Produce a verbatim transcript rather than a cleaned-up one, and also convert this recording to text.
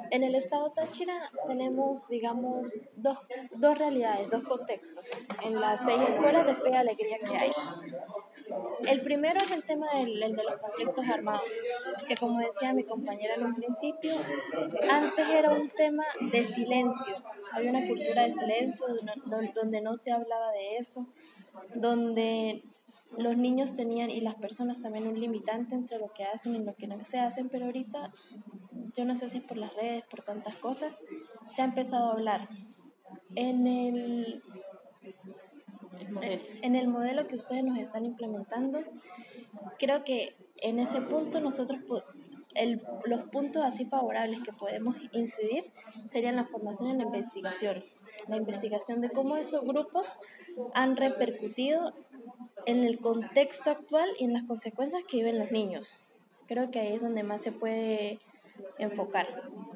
En el estado Táchira tenemos, digamos, dos, dos realidades, dos contextos, en las seis escuelas de fe y alegría que hay. El primero es el tema del el de los conflictos armados, que como decía mi compañera en un principio, antes era un tema de silencio. Había una cultura de silencio donde, donde no se hablaba de eso, donde los niños tenían y las personas también un limitante entre lo que hacen y lo que no se hacen, pero ahorita, yo no sé si es por las redes, por tantas cosas, se ha empezado a hablar. En el, en el modelo que ustedes nos están implementando, creo que en ese punto nosotros, el, los puntos así favorables que podemos incidir serían la formación en la investigación, la investigación de cómo esos grupos han repercutido en el contexto actual y en las consecuencias que viven los niños. Creo que ahí es donde más se puede enfocar.